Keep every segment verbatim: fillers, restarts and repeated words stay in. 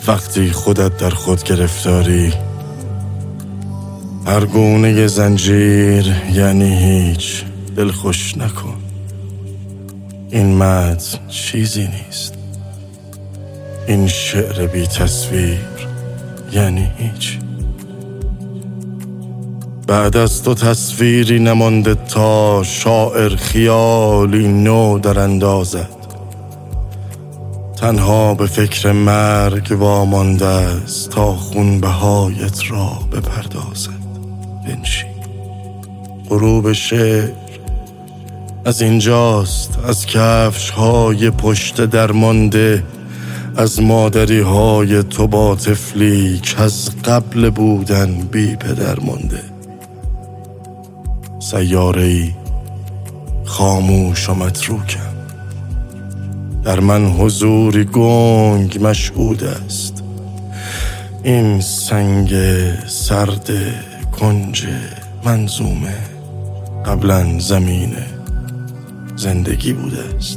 وقتی خودت در خود گرفتاری، هر گونه زنجیر یعنی هیچ، دل خوش نکن. این متن چیزی نیست، این شعر بی تصویر یعنی هیچ. بعد از تو تصویری نمانده تا شاعر خیالی نو در اندازد. تنها به فکر مرگ وامانده است تا خونبهایت را بپردازد. بنشین. غروب شعر از اینجاست، از کفش های پشت درمانده، از مادری های تو با طفلی که از قبل بودن بی پدر مانده. سیاره‌ای خاموش و متروکم، در من حضوری گنگ مشهود است. این سنگ سرد کنج منظومه قبلا زمین زندگی بوده است.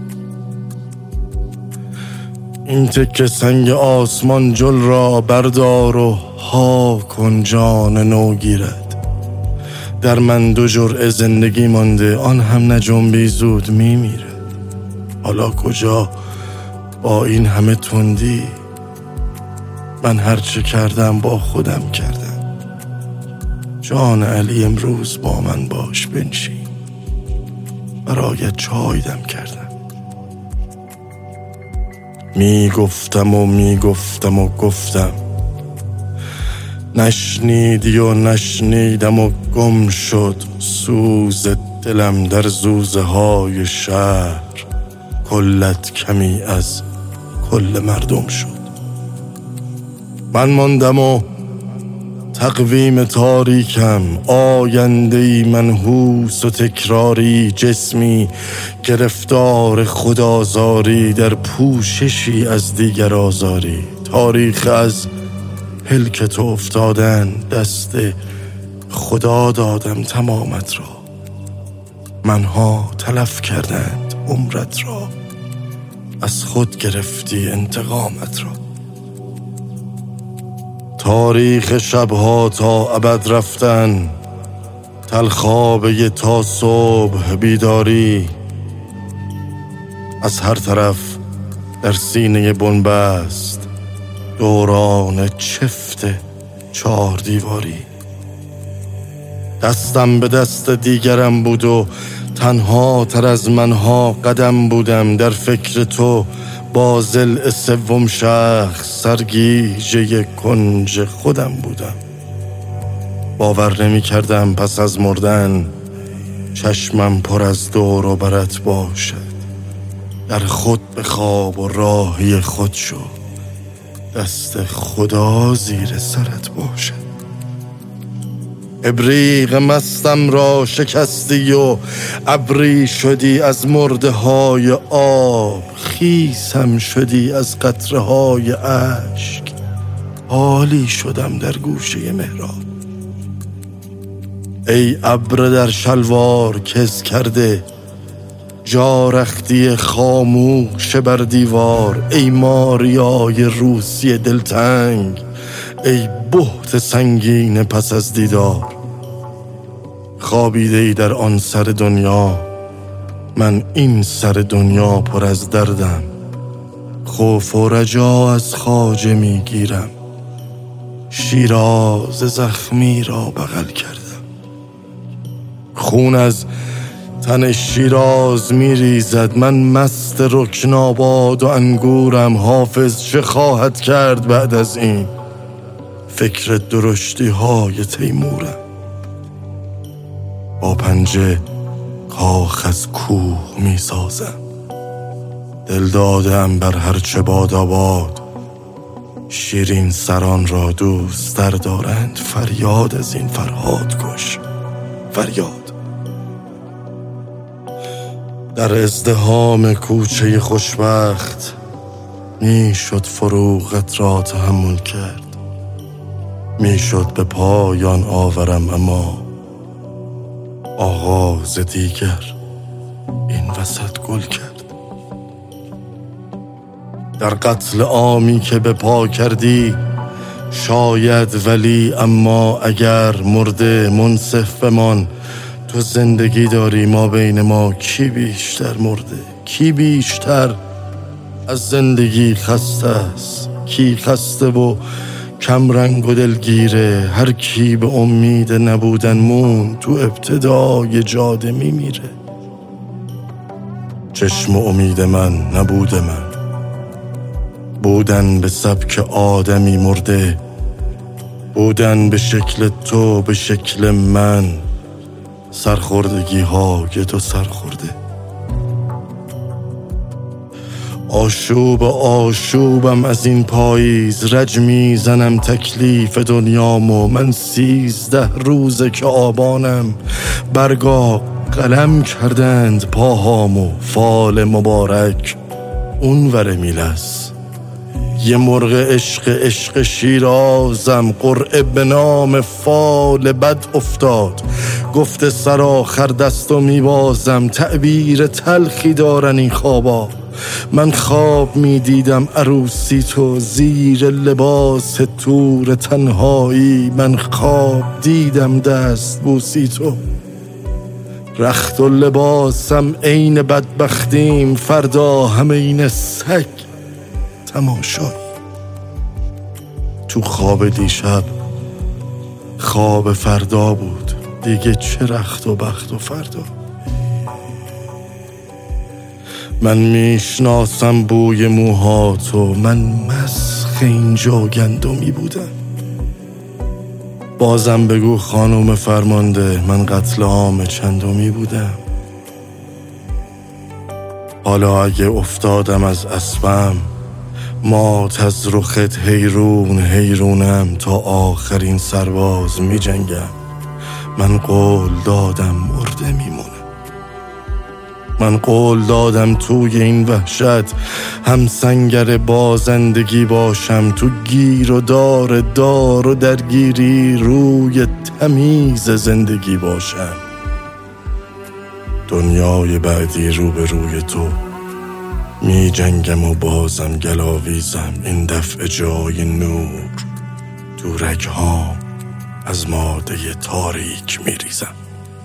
این تکه سنگ آسمان جل را بردار و ها کن جان نو گیرد. در من دو جرعه زندگی مانده، آن هم نجنبی زود میمیره. حالا کجا با این همه تندی؟ من هرچه کردم با خودم کردم. جان علی امروز با من باش، بنشین، برایت چای دم کردم. می گفتم و می گفتم و گفتم، نشنیدی و نشنیدم و گم شد سوز دلم در زوزه های شهر. کلت کمی از کل مردم شد. من ماندم و تقویم تاریکم، آینده‌ای منحوس و تکراری، جسمی گرفتار خودآزاری در پوششی از دیگر آزاری. تاریخ از پلک تو افتادن، دست خدا دادم تمامت را. منها تلف کردند عمرت را، از خود گرفتی انتقامت را. تاریخ شبها تا ابد رفتن، تلخابه تا صبح بیداری. از هر طرف در سینه بنبست دوران چفت چهار دیواری. دستم به دست دیگرم بود و تنها تر از منها قدم بودم. در فکر تو با ضلع سوم شخص سرگیجه کنج خودم بودم. باور نمی کردم پس از مردن چشمم پر از دور و برت باشد. در خود بخواب و راهی خود شو، دست خدا زیر سرت باشد. ابریق مستم را شکستی و ابری شدی از مرده های آب. خیسم شدی از قطره های اشک، حالی شدم در گوشه محراب. ای ابر در شلوار کز کرده، جارختی خاموش بر دیوار. ای ماریای روسی دلتنگ، ای بهت سنگین پس از دیدار. خوابیده ای در آن سر دنیا، من این سر دنیا پر از دردم. خوف و رجا از خواجه میگیرم، شیراز زخمی را بغل کردم. خون از تن شیراز میریزد، من مست رکناباد و انگورم. حافظ چه خواهد کرد بعد از این؟ فکر درشتی های تیمورم. با پنجه کاخ از کوه می سازم، دل دادم بر هرچه باد آباد. شیرین سران را دوست در دارند، فریاد از این فرهاد کش، فریاد. در ازدحام کوچه خوشبخت می شد فروغت را تحمل کرد. می شد به پایان آورم، اما آغاز دیگر این وسط گل کرد. در قتل عامی که به پا کردی شاید، ولی اما اگر مرده منصف بمان. تو زندگی داری، ما بین ما کی بیشتر مرده؟ کی بیشتر از زندگی خسته است؟ کی خسته و کم رنگ و دلگیره؟ هر کی به امید نبودن مون تو ابتدای جاده میمیره. چشم امید من نبوده من، بودن به سبک آدمی مرده، بودن به شکل تو به شکل من. سرخوردگی ها که تو سرخورده، آشوب آشوبم از این پاییز. رج میزنم تکلیف دنیامو، من سیزده روزه که آبانم. برگا قلم کردند پاهامو، فال مبارک اون ور میلس. یه مرغ عشق عشق شیرازم، قرعه به نام فال بد افتاد. گفت سرآخر دستو میبازم، تعبیر تلخی دارن این خوابا. من خواب میدیدم عروسی تو زیر لباس تور تنهایی. من خواب دیدم دست بوسی تو، رخت و لباسم عین بدبختیم. فردا همه این سگ تماشایی. تو خواب دیشب خواب فردا بود، دیگه چه رخت و بخت و فردا. من میشناسم بوی موهاتو، من مسخ اینجا گندمی بودم. بازم بگو خانم فرمانده، من قتل عام چندمی بودم. حالا اگه افتادم از اسبم، مات از رخت حیرون حیرونم. تا آخرین سرباز می جنگم، من قول دادم مرده میمونم. من قول دادم توی این وحشت هم سنگر بازندگی باشم. تو گیر و دار دار و درگیری روی تمیز زندگی باشم. دنیای بعدی رو به روی تو می جنگم و بازم گلاویزم. این دفعه جای نور تو رگهام از ماده تاریک می ریزم.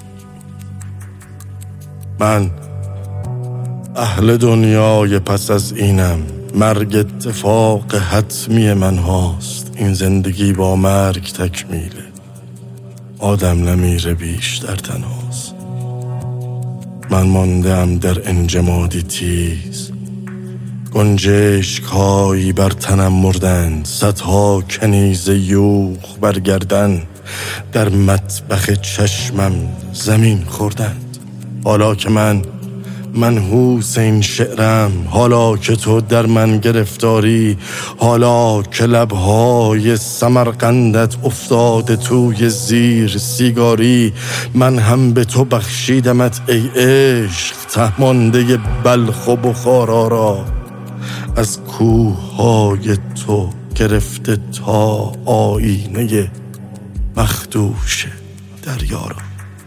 من اهل دنیای پس از اینم، مرگ اتفاق حتمی من هاست. این زندگی با مرگ تکمیله، آدم نمیره بیشتر تنهاست. من ماندم در انجمادی تیز، گنجشک هایی بر تنم مردند. صدها کنیز یوغ برگردن در مطبخ چشمم زمین خوردند. حالا که من منحوس این شعرم، حالا که تو در من گرفتاری، حالا که لبهای سمرقندت افتاده توی زیر سیگاری. من هم به تو بخشیدمت ای عشق، تهمانده بلخ و بخارا را. از کوههای تو گرفته تا آینه مخدوش دریا را.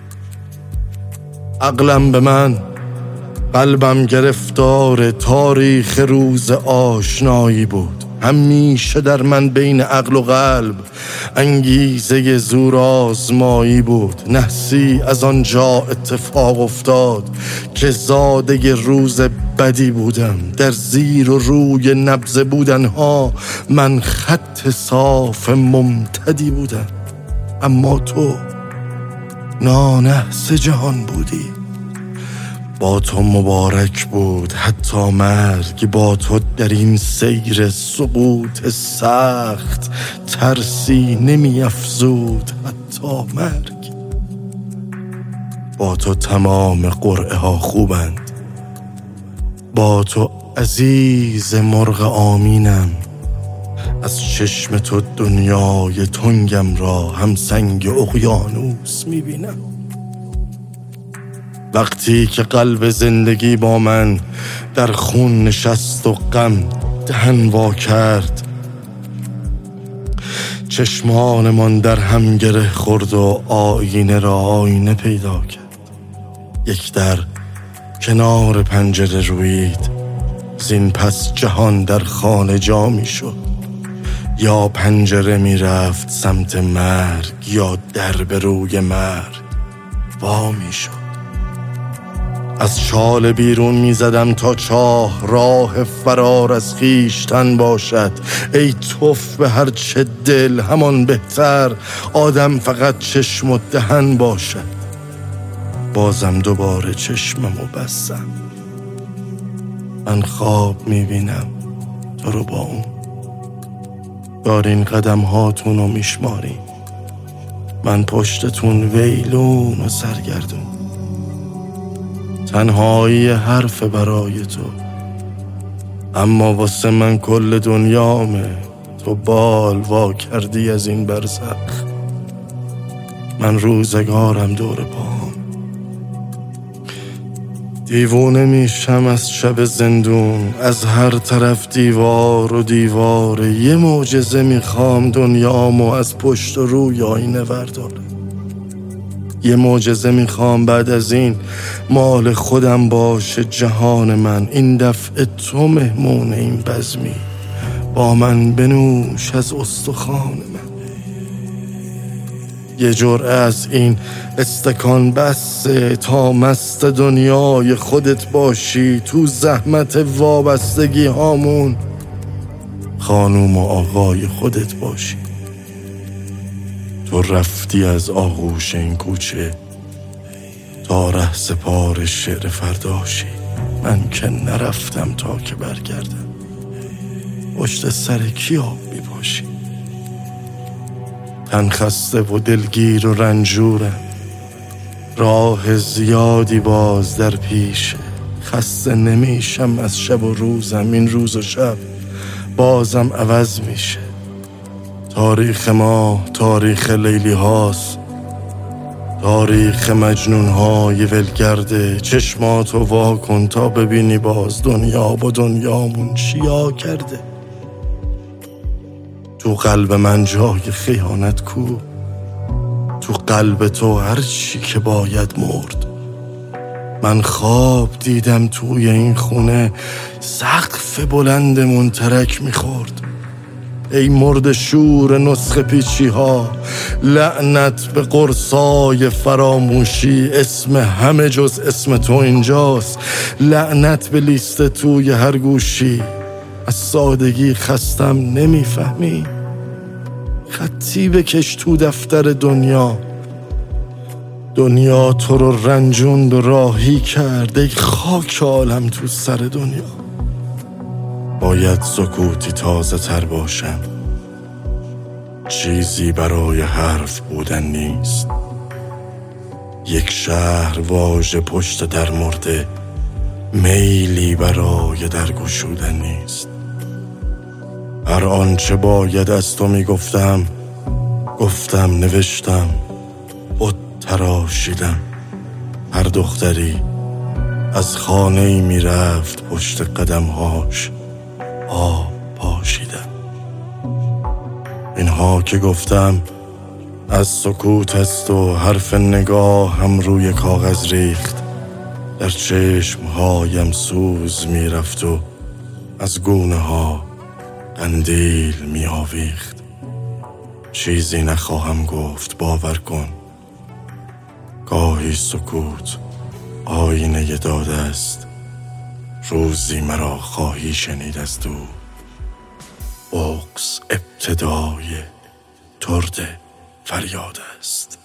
عقلم به من، قلبم گرفتار تاریخ روز آشنایی بود. همیشه در من بین عقل و قلب انگیزه زور آزمایی بود. نحسی از آنجا اتفاق افتاد که زاده روز بدی بودم. در زیر و روی نبض بودنها من خط صاف ممتدی بودم. اما تو نانحس جهان بودی. با تو مبارک بود حتی مرگ. با تو در این سیر سقوط سخت ترسی نمی افزود حتی مرگ. با تو تمام قرعه ها خوبند، با تو عزیز مرغ آمینم. از چشم تو دنیای تنگم را هم سنگ اقیانوس می بینم. وقتی که قلب زندگی با من در خون نشست و غم دهن وا کرد، چشمانمان در هم گره خورد و آینه را آینه پیدا کرد. یک در کنار پنجره رویید، زین پس جهان در خانه جا می شد، یا پنجره می رفت سمت مرگ، یا در به روی مرگ وا می شد. از شال بیرون می زدم تا چاه راه فرار از خویشتن باشد. ای توف به هر چه دل همان بهتر، آدم فقط چشم و دهن باشد. بازم دوباره چشممو بستم، من خواب می بینم تو رو با اون. دارین قدم هاتونو میشمارین، من پشتتون ویلون و سرگردون. تنهایی حرف برای تو، اما واسه من کل دنیامه. تو بال وا کردی از این برزخ، من روزگارم دور پام. دیوونه میشم از شب زندون، از هر طرف دیوار و دیواره. یه معجزه میخوام دنیامو از پشت و روی آینه ورداره. یه معجزه میخوام بعد از این مال خودم باشه جهان من. این دفعه تو مهمون این بزمی، با من بنوش از استخوان من. یه جرعه از این استکان بسته تا مست دنیای خودت باشی. تو زحمت وابستگی هامون خانوم و آقای خودت باشی. تو رفتی از آغوش این کوچه تا ره سپار شعر فرداشی. من که نرفتم تا که برگردم، پشت سر کی آب میپاشی؟ تن خسته و دلگیر و رنجورم، راه زیادی باز در پیشه. خسته نمیشم از شب و روزم، این روز و شب بازم عوض میشه. تاریخ ما تاریخ لیلی هاست، تاریخ مجنون های ولگرده. چشماتو وا کن تا ببینی باز دنیا با دنیامون چیا کرده. تو قلب من جای خیانت کو، تو قلب تو هر چی که باید مرد. من خواب دیدم توی این خونه سقف بلند منترک میخورد. ای مرد شور نسخه پیچی ها، لعنت به قرصای فراموشی. اسم همه جز اسم تو اینجاست، لعنت به لیست توی هر گوشی. از سادگی خستم نمیفهمی، خطی بکش تو دفتر دنیا. دنیا تو رو رنجوند و راهی کرد، ای خاک عالم تو سر دنیا. باید سکوتی تازه تر باشم، چیزی برای حرف بودن نیست. یک شهر واژه پشت در مرده، میلی برای درگشودن نیست. هر آنچه باید از تو میگفتم گفتم، نوشتم، خود تراشیدم. هر دختری از خانه‌ای میرفت پشت قدمهاش آب پاشیدم. اینها که گفتم از سکوت است و حرف نگاه هم روی کاغذ ریخت. در چشمهایم سوز میرفت و از گونه ها قندیل می آویخت. چیزی نخواهم گفت، باور کن. گاهی سکوت آینه داده است، روزی مرا خواهی شنید از دور. بغض ابتدای ترد فریاد است.